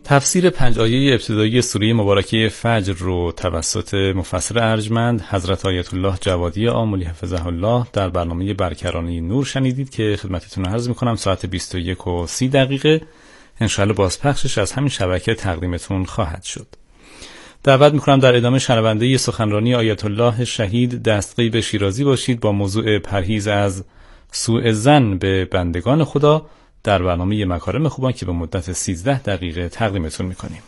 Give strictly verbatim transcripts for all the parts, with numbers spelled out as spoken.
تفسیر پنج آیه ابتدایی سوره مبارکه فجر رو توسط مفسر ارجمند حضرت آیت الله جوادی آملی حفظه الله در برنامه برکرانه نور شنیدید که خدمتتون عرض میکنم ساعت بیست و یک و سی دقیقه انشاءالله بازپخشش از همین شبکه تقدیمتون خواهد شد. دعوت میکنم در ادامه شنونده سخنرانی آیت الله شهید دستقی به شیرازی باشید با موضوع پرهیز از سوء ظن به بندگان خدا در برنامه مکارم خوبان که به مدت سیزده دقیقه تقدیمتون میکنیم.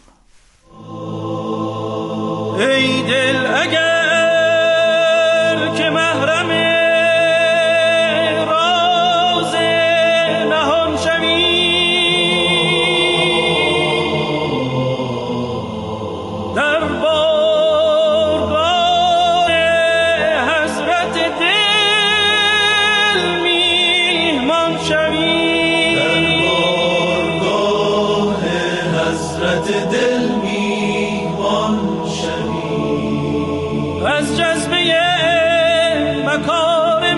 ای دل اگر که محرم راز نهان شوی، در بارگاه حضرت دل میهمان شوی، دل میوان شوی، از جذبه مکارم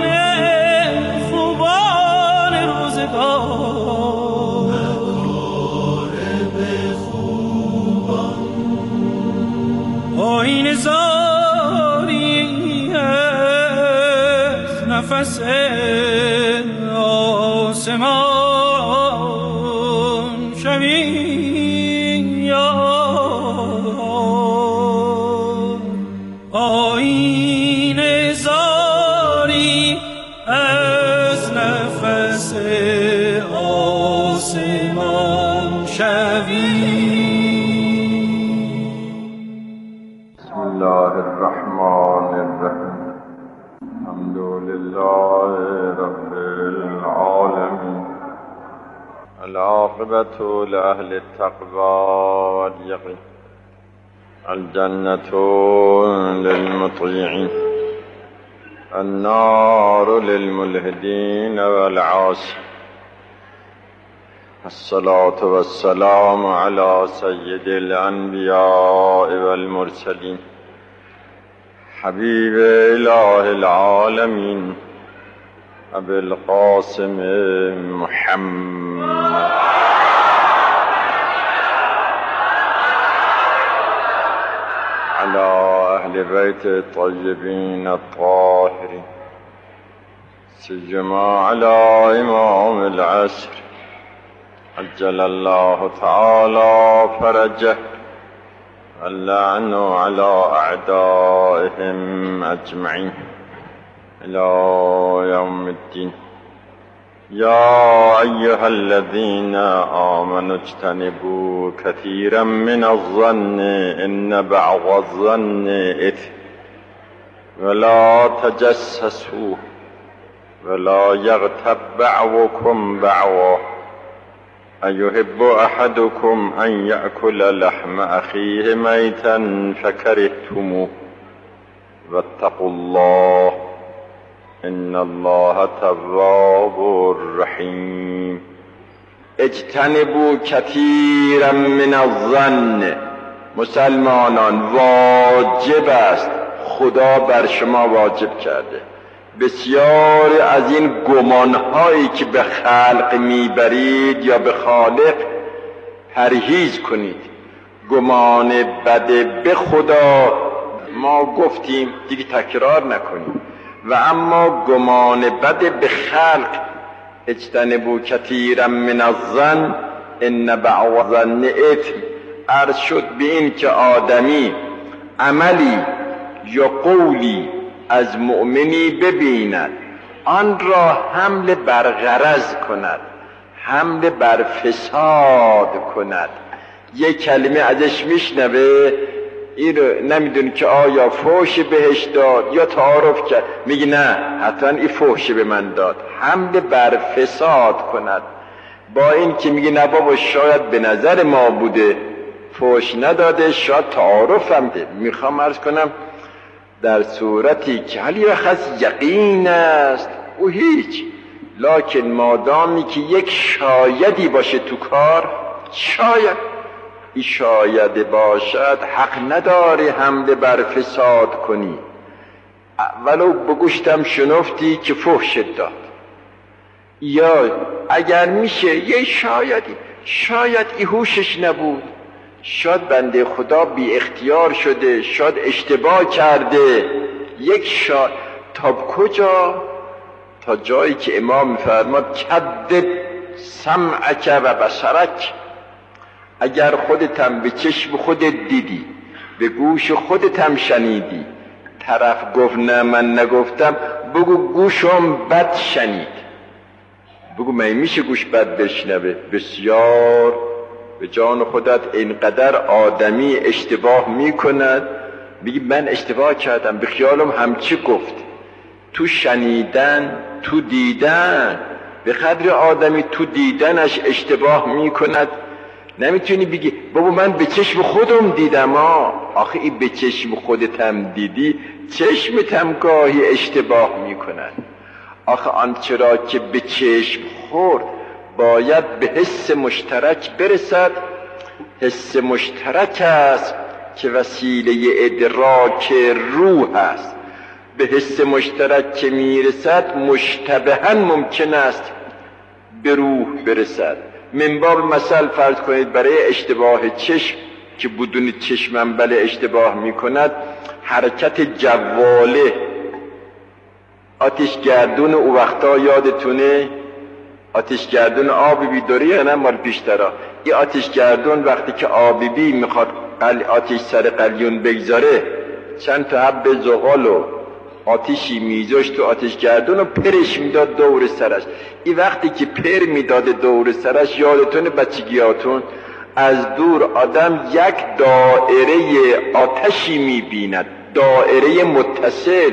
خوبان روزگار، مکارم خوبان آیین زاری از نفس آسمان شوی، آیین زاری از نفس آسمان شوی. بسم الله الرحمن الرحیم. الحمد لله رب العالمین. العاقبة لأهل التقوى واليقين. الجنة للمطيعين، النار للملحدين والعاصين. الصلاة والسلام على سيد الأنبياء والمرسلين، حبيب إله العالمين أبي القاسم محمد على أهل بيت الطيبين الطاهرين، سيما على إمام العصر عجل الله تعالى فرجه، اللعن على أعدائهم أجمعين إلى يوم الدين. يا أيها الذين آمنوا اجتنبوا كثيرا من الظن إن بعض الظن إثم، ولا تجسسوا ولا يغتب بعضكم بعضا، أيحب أحدكم أن يأكل لحم أخيه ميتا فكرهتموه، واتقوا الله ان الله تواب رحیم. اجتنبوا کثیرا من الظن. مسلمانان واجب است، خدا بر شما واجب کرده، بسیار از این گمانهایی که به خلق میبرید یا به خالق پرهیز کنید. گمان بد به خدا ما گفتیم دیگه تکرار نکنیم، و اما گمان بد به خلق. اجتنبوا کثیرا من الظن ان بعض الظن اثم. عرض شد به این که آدمی عملی یا قولی از مؤمنی ببیند، آن را حمل بر غرض کند، حمل بر فساد کند. یک کلمه ازش میشنوه، این رو نمیدونه که آیا فحش بهش داد یا تعارف کرد، میگه نه حتما این فحش به من داد، حمل بر فساد کند. با این که میگه نه بابا شاید به نظر ما بوده، فحش نداده، شاید تعارف هم ده. میخوام عرض کنم در صورتی که حالی خاص یقین است او هیچ، لکن مادامی که یک شایدی باشه تو کار، شاید این شاید باشد، حق نداری حمله بر فساد کنی. ولو بگوشتم شنفتی که فحشت داد، یا اگر میشه یه شایدی، شاید ای هوشش نبود، شاید بنده خدا بی اختیار شده، شاید اشتباه کرده. یک شاید تا کجا؟ تا جایی که امام می‌فرماد کدب سمعک و بصرک، اگر خودت هم به چشم خودت دیدی، به گوش خودت هم شنیدی، طرف گفت نه من نگفتم، بگو گوشم بد شنید. بگو من میشه گوش بد بشنوه؟ بسیار. به جان خودت اینقدر آدمی اشتباه میکند، بگی من اشتباه کردم، به خیالم همچی گفت. تو شنیدن، تو دیدن، به قدر آدمی تو دیدنش اشتباه میکند. نمیتونی بگی بابا من به چشم خودم دیدم. ها آخه این به چشم خودت هم دیدی، چشمت هم گاهی اشتباه میکند. آخه آنچه را که به چشم خورد باید به حس مشترک برسد. حس مشترک است که وسیله ادراک روح است. به حس مشترک که میرسد مشتبها ممکن است به روح برسد. من باب مثل فرض کنید برای اشتباه چشم که بدون چشمم بله اشتباه میکند، حرکت جواله آتش گردون او وقتا یادتونه؟ آتش گردون آبی بی داری یا نه مال پیشترا؟ این آتش گردون وقتی که آبی بی میخواد آتش سر قلیون بگذاره، چند تا حب زغال و آتشی میذاشت تو آتش گردون و پرش میداد دور سرش. این وقتی که پر میداد دور سرش، یادتونه بچگیاتون از دور آدم یک دایره آتشی میبیند، دایره متصل،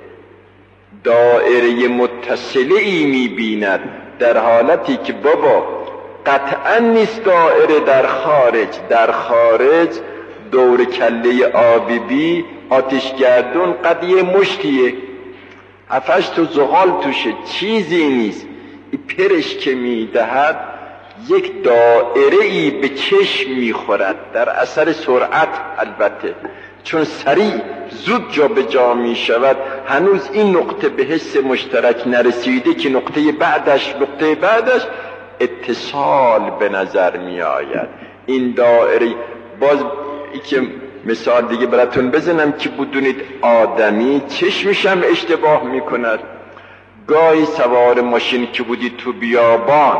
دایره متصله ای میبیند، در حالتی که بابا قطعا نیست دایره در خارج. در خارج دور کله آبی بی آتش گردون قدیه مشتیه، هفتش تو زغال توشه، چیزی نیست. این پرش که میدهد یک دایره ای به چشم میخورد، در اثر سرعت البته، چون سریع زود جا به جا می شود. هنوز این نقطه به حس مشترک نرسیده که نقطه بعدش نقطه بعدش اتصال به نظر می آید. این دایره باز ای که مثال دیگه براتون بزنم که بدونید آدمی چشمش هم اشتباه می کند. گاهی سوار ماشین که بودید تو بیابان،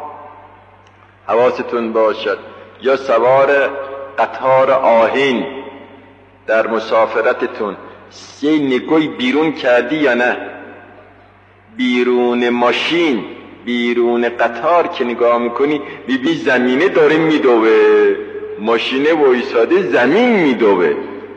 حواستون باشد، یا سوار قطار آهن در مسافرتتون، یه نگاهی بیرون کردی یا نه؟ بیرون ماشین، بیرون قطار که نگاه میکنی ببین زمینه داره میدوه، ماشینه وایساده زمین میدوه،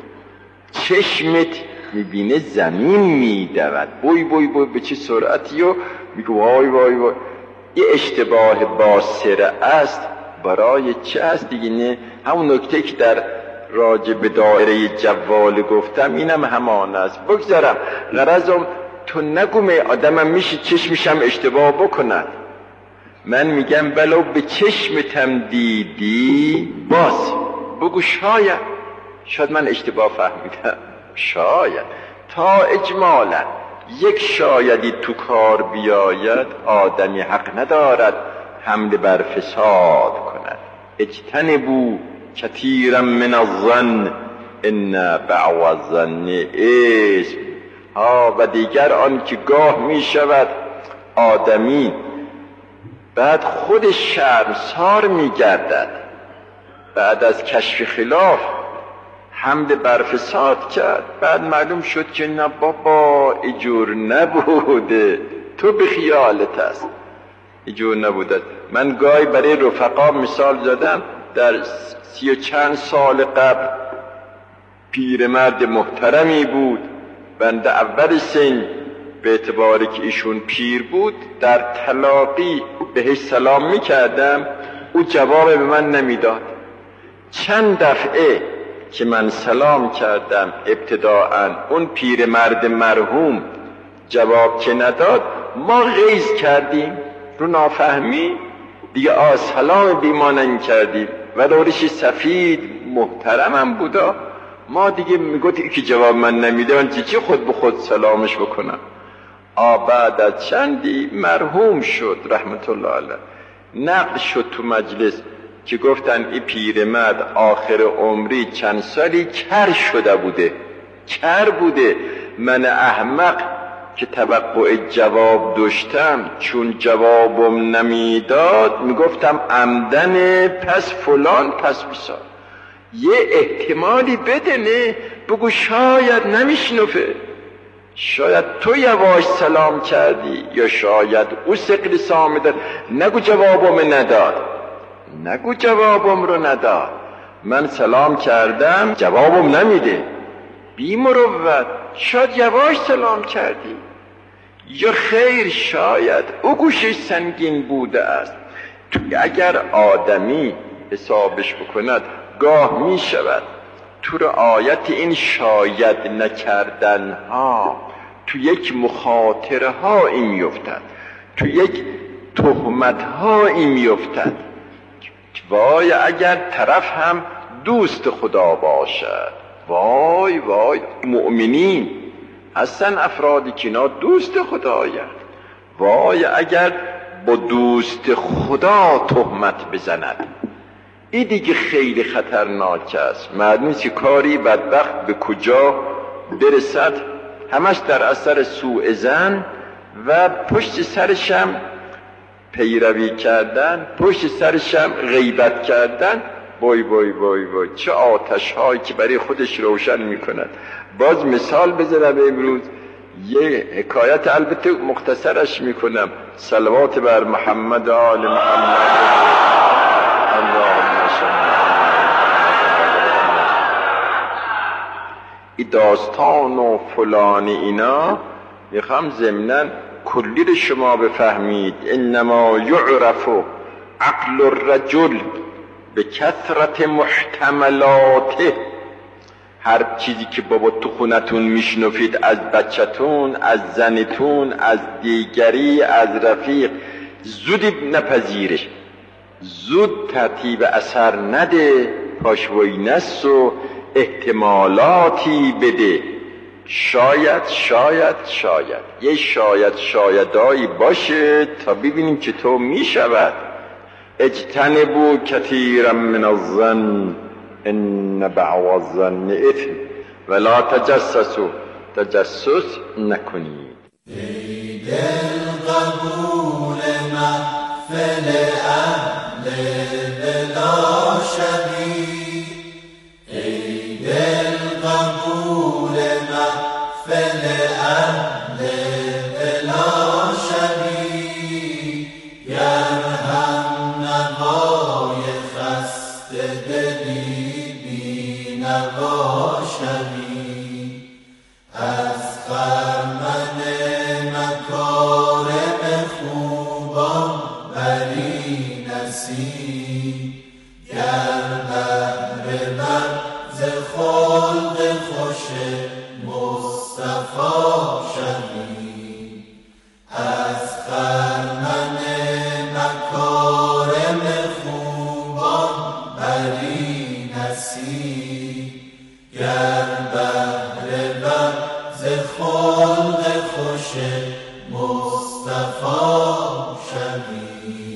چشمت میبینه زمین میدود، بوی بوی بوی به چه سرعتی، و میگه وای وای وای. یه اشتباه باصره است. برای چه است دیگه؟ نه همون نکته که در راجع به دایره جوال گفتم اینم همان است. بگذارم غرضم تو نگومه آدمم میشه چشمشم اشتباه بکند. من میگم بلو به چشمتم دیدی، باز بگو شاید شاید من اشتباه فهمیدم، شاید. تا اجمالا یک شایدی تو کار بیاید، آدمی حق ندارد حمله بر فساد کند. اجتنبوا کثیرا من الظن ان بعض الظن اثم. ها و دیگر آن که گاه می شود آدمی بعد خود شرمسار می گردد، بعد از کشف خلاف حمله بر فساد کرد، بعد معلوم شد که نه بابا ایجور نبوده، تو به خیالت است ایجور نبوده. من گاهی برای رفقا مثال زدم، در سی و چند سال قبل پیرمرد محترمی بود، بنده اول سن به اعتباری که ایشون پیر بود در تلاقی بهش سلام میکردم، او جواب به من نمیداد. چند دفعه که من سلام کردم ابتداءً اون پیرمرد مرحوم جواب که نداد، ما غیظ کردیم رو نافهمی دیگه، آ سلام بی ما نمی‌کردیم و دورش سفید محترمم بودا، ما دیگه میگفت که جواب من نمیده من چی خود به خود سلامش بکنم. آ بعد از چندی مرحوم شد رحمت الله علیه، نقل شد تو مجلس، که گفتن این پیرمرد آخر عمری چند سالی کر شده بوده، کر بوده. من احمق که توقع جواب داشتم، چون جوابم نمیداد میگفتم عمدن، پس فلان، پس بسار. یه احتمالی بده، نه بگو شاید نمیشنفه، شاید تو یواش سلام کردی یا شاید او سقل سامه داد. نگو جوابم نداد، نگو جوابم رو نداد. من سلام کردم جوابم نمیده، بی مروت. شاید یواش سلام کردی یا خیر شاید او گوشش سنگین بوده است. تو اگر آدمی حسابش بکند گاه می شود تو رعایت این شاید نکردن ها تو یک مخاطره ها این میفتد، تو یک تهمت ها این میفتد. وای اگر طرف هم دوست خدا باشد، وای وای مؤمنین هستن افرادی که اینا دوست خدایند، وای اگر با دوست خدا تهمت بزند، این دیگه خیلی خطرناک است. معلوم نیست که کاری بدبخت به کجا برسد، همش در اثر سوء ظن و پشت سرشم پیروی کردن، پشت سرشم غیبت کردن. وای وای وای وای چه آتش هایی که برای خودش روشن میکند. باز مثال بزنم امروز، یه حکایت البته مختصرش میکنم. صلوات بر محمد و آل محمد. اللهم صل. این داستان و فلانی اینا میخوام ضمناً کلی رو شما بفهمید. انما یعرف عقل الرجل به کثرت محتملاته. هر چیزی که بابا تو خونتون میشنفید از بچتون، از زنتون، از دیگری، از رفیق، زودی نپذیرش، زود ترتیب اثر نده، پاشوی نست و احتمالاتی بده. شاید شاید شاید یه شاید شایدایی باشه تا ببینیم چطور میشود. اجتنبوا کثیرا من الظن ان بعض الظن اثم ولا تجسسوا. تجسس نکنید. ای دل قبول محفل اهل بلا شوی، ای دل قبول محفل اهل بلا شوی، گر هم نوای خسته دلی بی نوا شوی، از خرمن مکارم خوبان بری نصیب، گر بهره من ز خلق خوش مصطفی شوی، از خرمن مکارم خوبان بری نصیب، گر بهره من ز خلق خوش مصطفی شوی.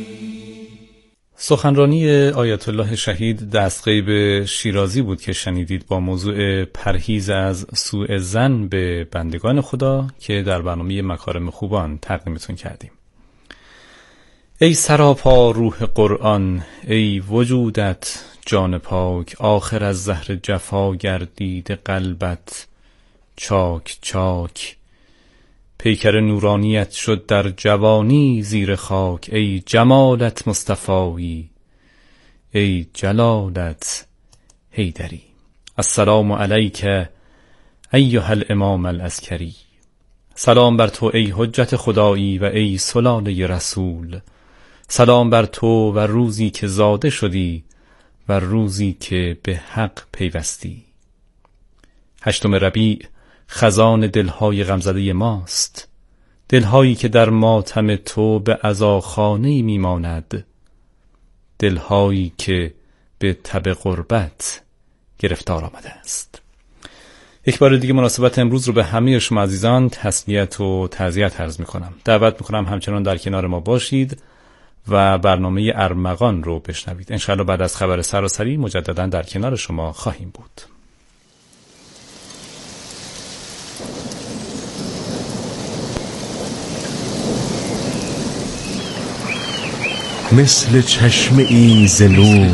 سخنرانی آیت الله شهید دستغیب شیرازی بود که شنیدید با موضوع پرهیز از سوء ظن به بندگان خدا که در برنامه مکارم خوبان تقدیمتون کردیم. ای سراپا روح قرآن، ای وجودت جان پاک، آخر از زهر جفا گردید قلبت چاک چاک، پیکر نورانیت شد در جوانی زیر خاک، ای جمالت مصطفایی، ای جلالت حیدری. السلام علیک ایها الامام العسکری. سلام بر تو ای حجت خدایی و ای سلاله رسول. سلام بر تو و روزی که زاده شدی و روزی که به حق پیوستی. هشتم ربیع خزان دلهای غمزده ماست، دلهایی که در ماتم تو به عزاخانه‌ای میماند، دلهایی که به تب غربت گرفتار آمده است. یک بار دیگه مناسبت امروز رو به همه شما عزیزان تسلیت و تعزیت عرض می‌کنم. دعوت می‌کنم همچنان در کنار ما باشید و برنامه ارمغان رو بشنوید. انشاءالله بعد از خبر سراسری مجددا در کنار شما خواهیم بود. مثل چشم ای ز نور،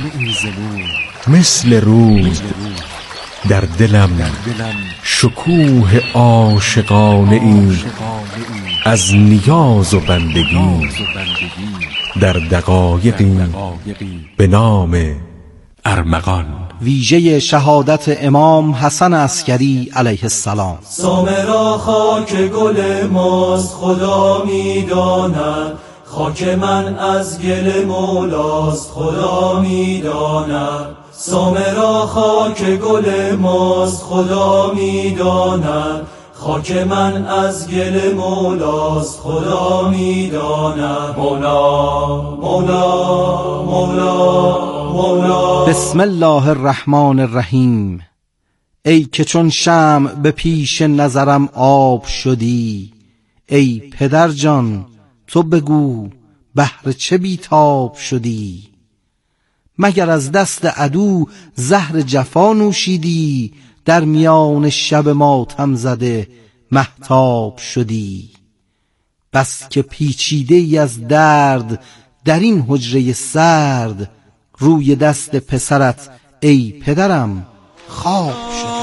مثل رود در دلم شکوه عاشقانه ای از نیاز و بندگی در دقایقی به نام ارمغان. ویژه شهادت امام حسن عسکری علیه السلام. سامرا خاک گل ماست خدا میداند، خاک من از گل مولاست خدا میداند. سامرا خاک گل ماست خدا میداند، خاک من از گل مولاست خدا میداند. مولا مولا مولا مولا. بسم الله الرحمن الرحیم. ای که چون شمع به پیش نظرم آب شدی، ای پدر جان تو بگو بهر چه بیتاب شدی؟ مگر از دست عدو زهر جفا نوشیدی، در میان شب ماتم زده مهتاب شدی؟ بس که پیچیده ای از درد در این حجره سرد، روی دست پسرت ای پدرم خواب شدی.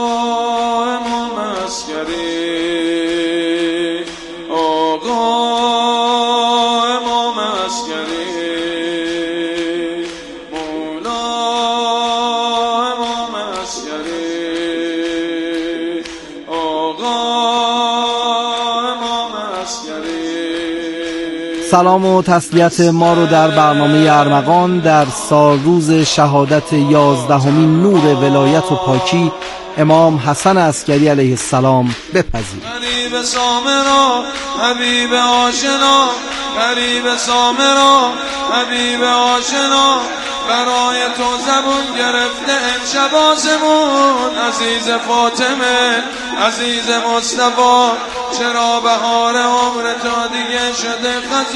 سلام و تسلیت ما رو در برنامه ارمغان در سالروز شهادت یازدهمین نور ولایت و پاکی امام حسن عسکری علیه السلام بپذیرید. غریب سامرا حبیب آشنا، غریب سامرا حبیب آشنا، برای تو زبون گرفته امشب آسمون. عزیز فاطمه عزیز مصطفی، چرا بهار عمر تا دیگه شده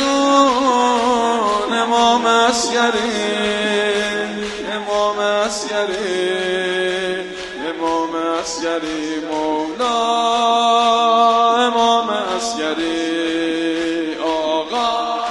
خزون؟ امام عسکری امام عسکری امام عسکری مولا امام عسکری آقا.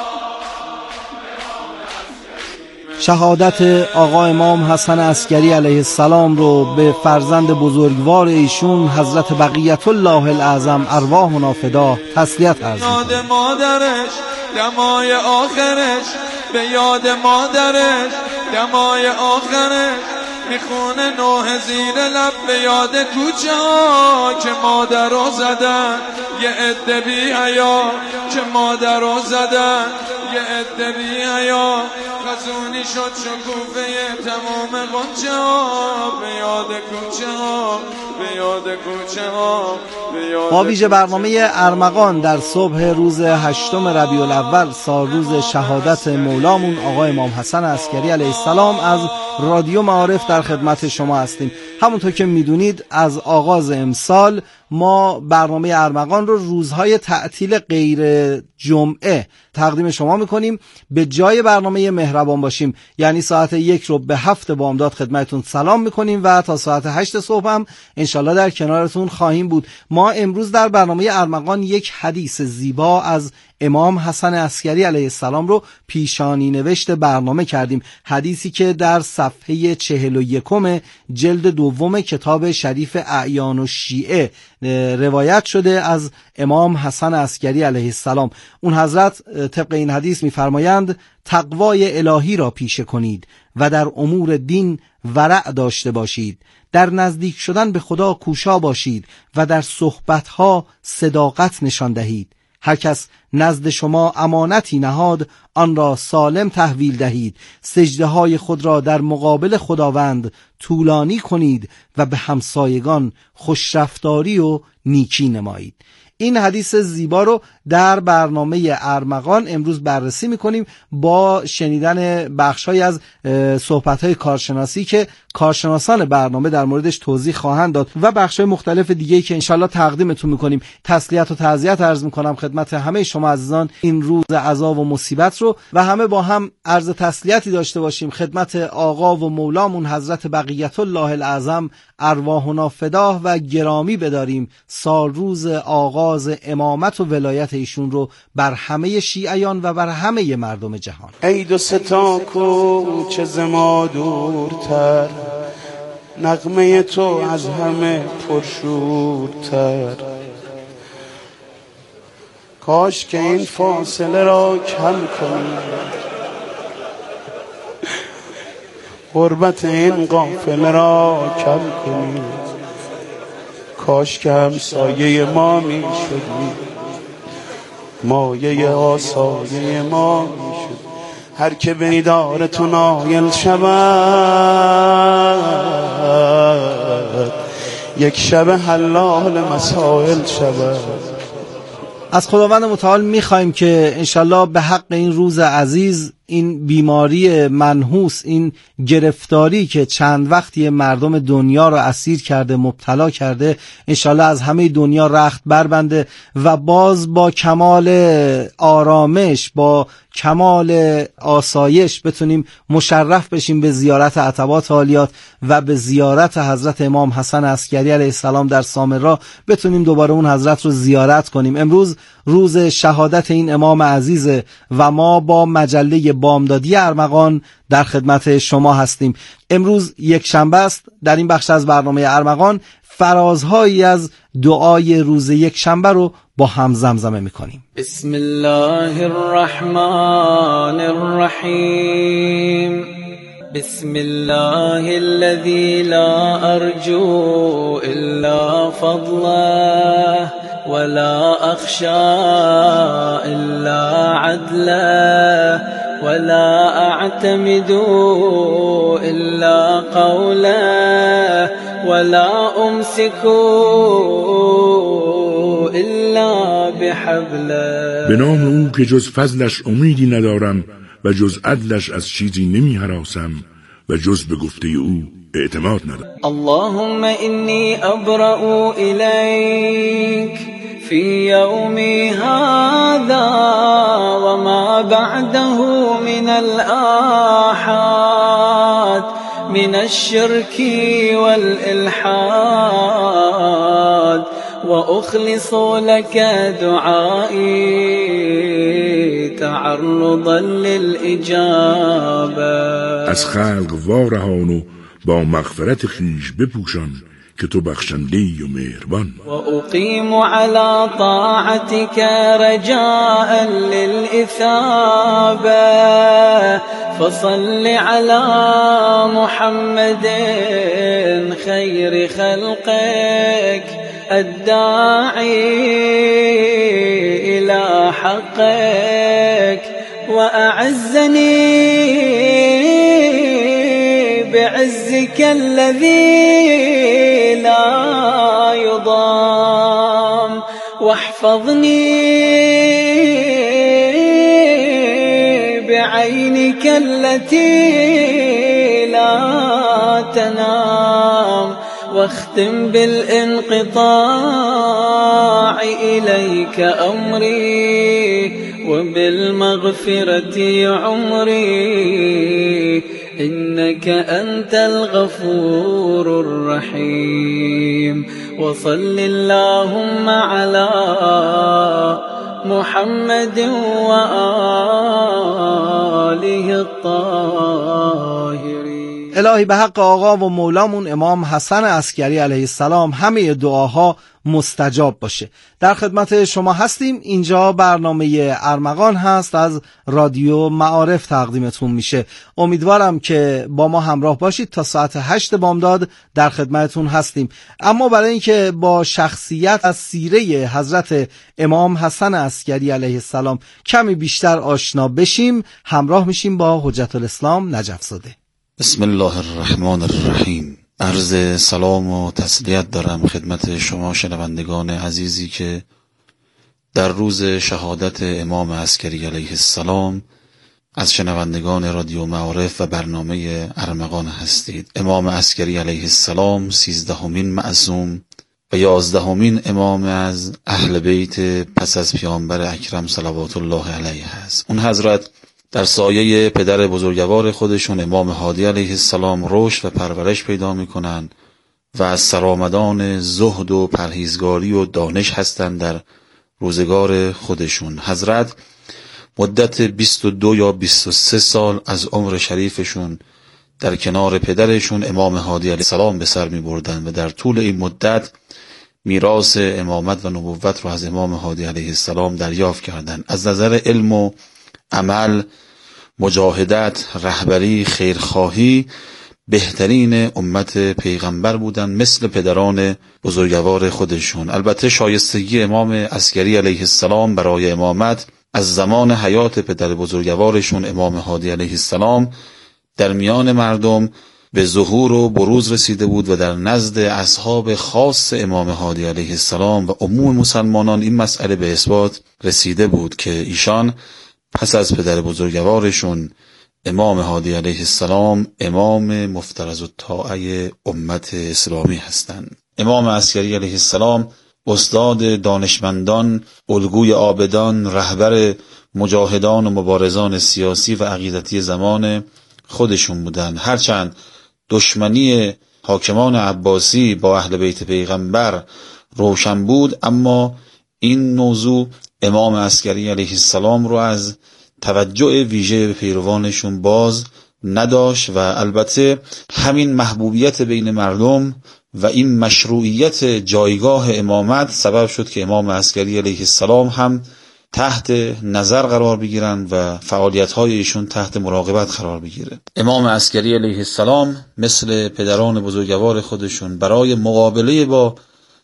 شهادت آقا امام حسن عسکری علیه السلام رو به فرزند بزرگوار ایشون حضرت بقیت الله الاعظم ارواحنا فدا تسلیت عرض می‌کنم. یاد مادرش دمای آخرش، به یاد مادرش دمای آخرش، میخونه نوح زیر لب به یاد کوچه ها که مادر رو زدن یه عده بی حیا، که مادر رو زدن یه عده بی حیا. خزونی شد شکوفه تمام غنچه ها، به یاد کوچه ها به یاد کوچه ها به یاد. با ویژه برنامه ارمغان در صبح روز هشتم ربیع الاول سالروز شهادت مولامون آقا امام حسن عسکری علیه السلام از رادیو معارف در خدمت شما هستیم. همونطور که میدونید از آغاز امسال ما برنامه ارمغان رو روزهای تعطیل غیر جمعه تقدیم شما میکنیم. به جای برنامه مهربان باشیم یعنی ساعت یک رو به هفت بامداد خدمتتون سلام میکنیم و تا ساعت هشت صبح هم انشالله در کنارتون خواهیم بود. ما امروز در برنامه ارمغان یک حدیث زیبا از امام حسن عسکری علیه السلام رو پیشانی نوشت برنامه کردیم. حدیثی که در صفحه چهل و یکم جلد دوم کتاب شریف اعیان و شیعه روایت شده از امام حسن عسکری علیه السلام. اون حضرت طبق این حدیث می‌فرمایند تقوای الهی را پیشه کنید و در امور دین ورع داشته باشید، در نزدیک شدن به خدا کوشا باشید و در صحبتها صداقت نشان دهید. هر کس نزد شما امانتی نهاد آن را سالم تحویل دهید. سجده های خود را در مقابل خداوند طولانی کنید و به همسایگان خوشرفتاری و نیکی نمایید. این حدیث زیبا رو در برنامه ارمغان امروز بررسی میکنیم با شنیدن بخش‌هایی از صحبت‌های کارشناسی که کارشناسان برنامه در موردش توضیح خواهند داد و بخش‌های مختلف دیگه‌ای که انشالله تقدیمتون میکنیم. تسلیت و تعزیت عرض میکنم خدمت همه شما عزیزان این روز عذاب و مصیبت رو و همه با هم عرض تسلیتی داشته باشیم خدمت آقا و مولامون حضرت بقیت الله الاعظم، ارواحنا فداه و گرامی بداریم سال روز آغاز امامت و ولایت ایشون رو بر همه شیعیان و بر همه مردم جهان. ای دو ستا کوچه ز ما دورتر، نغمه تو از همه پرشورتر. کاش که این فاصله را کم کنی، غربت این قافله را کم کنی. کاش که همسایه ما می شدی، مایه آسایه ما می شد. هر که به دیدار تو نایل شود، یک شب حلال مسائل شود. از خداوند متعال میخوایم که انشالله به حق این روز عزیز این بیماری منحوس، این گرفتاری که چند وقتی مردم دنیا را اسیر کرده، مبتلا کرده، انشالله از همه دنیا رخت بربنده و باز با کمال آرامش، با کمال آسایش بتونیم مشرف بشیم به زیارت عتبات عالیات و به زیارت حضرت امام حسن عسکری علیه السلام در سامرا، بتونیم دوباره اون حضرت رو زیارت کنیم. امروز روز شهادت این امام عزیزه و ما با مجله بامدادی ارمغان در خدمت شما هستیم. امروز یک شنبه است. در این بخش از برنامه ارمغان فرازهایی از دعای روز یک شنبه رو با هم زمزمه میکنیم. بسم الله الرحمن الرحیم. بسم الله الذي لا أرجو إلا فضله ولا أخشى إلا عدله ولا أعتمد إلا قوله ولا أمسك إلا بحبله. به نام او که جز فضلش امیدی ندارم و جز عدلش از چیزی نمی هراسم و جز به گفته او اعتماد ندارم. اللهم إني أبرأ إليك في يومي هذا وما بعده من الآحاد من الشرك والإلحاد وأخلص لك دعائي تعرضا للإجابة. از خلق وارهان و با مغفرت خویش بپوشان که تو بخشنده‌ای و مهربان. و اقیم علی طاعتک رجاء للإثابة فصل علی محمد خیر خلقك الداعي إلى حقك وأعزني بعزك الذي لا يضام واحفظني بعينك التي لا تنام واختم بالانقطاع إليك أمري وبالمغفرة عمري إنك أنت الغفور الرحيم. وصل اللهم على محمد وآله الطاهرين. الهی به حق آقا و مولامون امام حسن عسکری علیه السلام همه دعاها مستجاب باشه. در خدمت شما هستیم. اینجا برنامه ارمغان هست، از رادیو معارف تقدیمتون میشه. امیدوارم که با ما همراه باشید. تا ساعت هشت بامداد در خدمتتون هستیم. اما برای اینکه با شخصیت از سیره حضرت امام حسن عسکری علیه السلام کمی بیشتر آشنا بشیم، همراه میشیم با حجت الاسلام نجف زاده. بسم الله الرحمن الرحیم. عرض سلام و تسلیت دارم خدمت شما شنوندگان عزیزی که در روز شهادت امام عسکری علیه السلام از شنوندگان رادیو معارف و برنامه ارمغان هستید. امام عسکری علیه السلام سیزدهمین معصوم و یازدهمین امام از اهل بیت پس از پیامبر اکرم صلوات الله علیه است. اون حضرت در سایه پدر بزرگوار خودشون امام هادی علیه السلام رشد و پرورش پیدا میکنن و از سرآمدان زهد و پرهیزگاری و دانش هستند در روزگار خودشون. حضرت مدت بیست و دو یا بیست و سه سال از عمر شریفشون در کنار پدرشون امام هادی علیه السلام به سر می بردن و در طول این مدت میراث امامت و نبوت رو از امام هادی علیه السلام دریافت کردند. از نظر علم و عمل، مجاهدت، رهبری، خیرخواهی بهترین امت پیغمبر بودن مثل پدران بزرگوار خودشون. البته شایستگی امام عسکری علیه السلام برای امامت از زمان حیات پدر بزرگوارشون امام هادی علیه السلام در میان مردم به ظهور و بروز رسیده بود و در نزد اصحاب خاص امام هادی علیه السلام و عموم مسلمانان این مسئله به اثبات رسیده بود که ایشان پس از پدر بزرگوارشون امام هادی علیه السلام امام مفترض الطاعه امت اسلامی هستند. امام عسکری علیه السلام استاد دانشمندان، الگوی عابدان، رهبر مجاهدان و مبارزان سیاسی و عقیدتی زمان خودشون بودن. هرچند دشمنی حاکمان عباسی با اهل بیت پیغمبر روشن بود، اما این موضوع امام عسکری علیه السلام رو از توجه ویژه به پیروانشون باز نداشت و البته همین محبوبیت بین مردم و این مشروعیت جایگاه امامت سبب شد که امام عسکری علیه السلام هم تحت نظر قرار بگیرن و فعالیت‌های ایشون تحت مراقبت قرار بگیره. امام عسکری علیه السلام مثل پدران بزرگوار خودشون برای مقابله با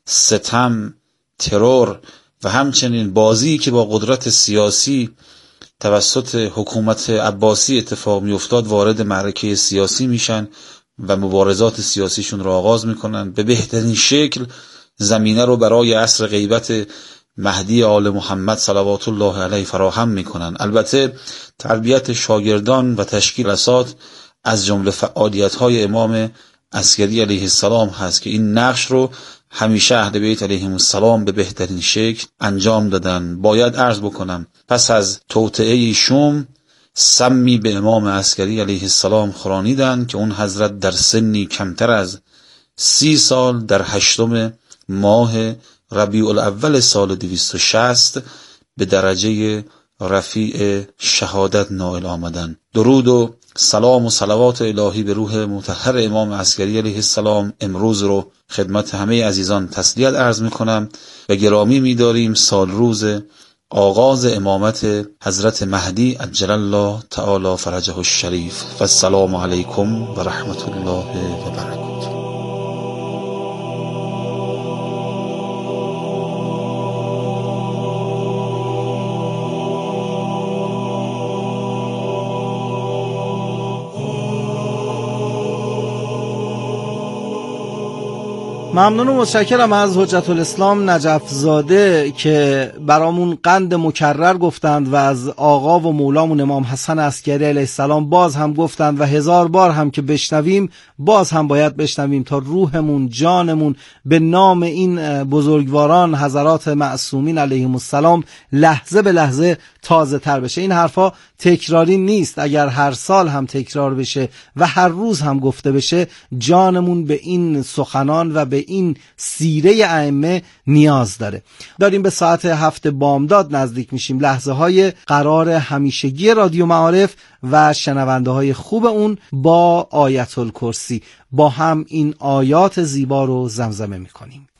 ستم، ترور و همچنین بازی که با قدرت سیاسی توسط حکومت عباسی اتفاق میافتاد وارد معرکه سیاسی میشن و مبارزات سیاسیشون رو آغاز میکنن. به بهترین شکل زمینه رو برای عصر غیبت مهدی آل محمد صلوات الله علیه فراهم میکنن. البته تربیت شاگردان و تشکیل اسات از جمله فعالیت‌های امام عسکری علیه السلام هست که این نقش رو همیشه اهل بیت علیهم السلام به بهترین شکل انجام دادن. باید عرض بکنم پس از توطئه شوم سمی به امام عسکری علیه السلام خورانیدن که اون حضرت در سنی کمتر از سی سال در هشتم ماه ربیع الاول سال دویست و شصت به درجه رفیع شهادت نائل آمدن. درود و سلام و صلوات الهی به روح مطهر امام عسکری علیه السلام امروز رو خدمت همه عزیزان تسلیت عرض میکنم و گرامی می‌داریم سال روز آغاز امامت حضرت مهدی عجل الله تعالی فرجه الشریف. و السلام علیکم و رحمت الله و برکاته. ممنون و متشکرم از حجت الاسلام نجف زاده که برامون قند مکرر گفتند و از آقا و مولامون امام حسن عسکری علیه السلام باز هم گفتند و هزار بار هم که بشنویم باز هم باید بشنویم تا روحمون جانمون به نام این بزرگواران حضرات معصومین علیهم السلام لحظه به لحظه تازه تر بشه. این حرفا تکراری نیست. اگر هر سال هم تکرار بشه و هر روز هم گفته بشه جانمون به این سخنان و به این سیره ائمه نیاز داره. داریم به ساعت هفت بامداد نزدیک میشیم، لحظه های قرار همیشگی رادیو معارف و شنونده های خوب اون با آیت الکرسی. با هم این آیات زیبا رو زمزمه میکنیم.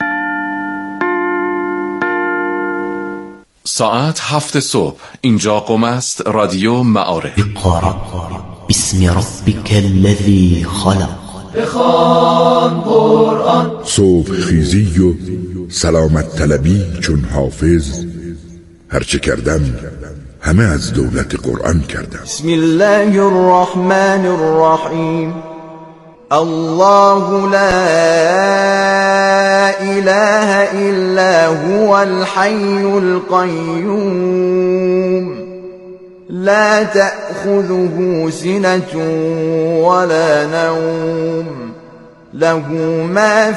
ساعت هفت صبح اینجا قم است رادیو معارف. اقرأ بسم ربک الذی خلق. بخوان قرآن. صبح خیزی و سلامت طلبی چون حافظ، هرچه کردم همه از دولت قرآن کردم. بسم الله الرحمن الرحیم. الله لا اله الا هو الحي القيوم لا تأخذه سنة ولا نوم له ما